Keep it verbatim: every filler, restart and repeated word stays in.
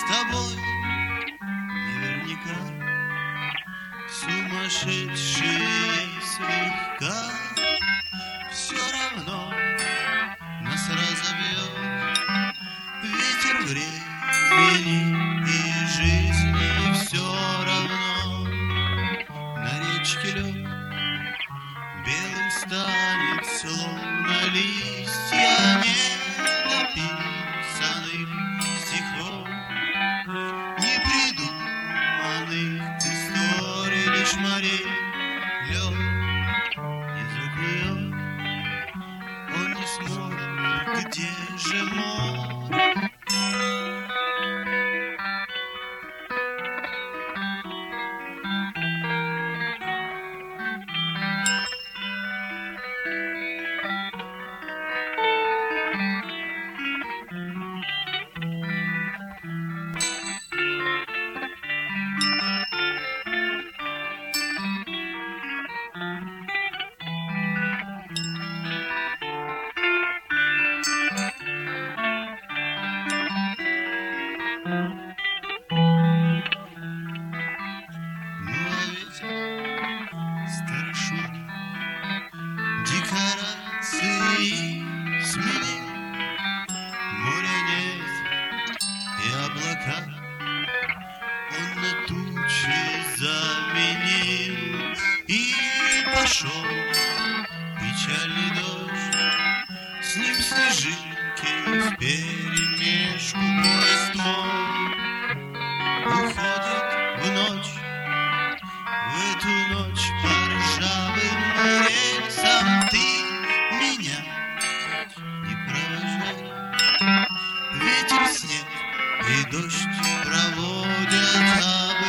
тобой наверняка сумасшедшие слегка. Все равно нас разобьет ветер времени и жизни. Все равно на речке лед белым станет, словно листья недописанных стихов, непридуманных историй, лишь морей лед не закует. Он не сможет, где же море? Декорации сменил, моря нет и облака он на тучи заменил. И пошел печальный дождь, с ним снежинки вперемешку. Поезд мой уходит в ночь, в эту ночь по ржавым рельсам. Ты меня не провожай, ветер, снег и дождь проводят, а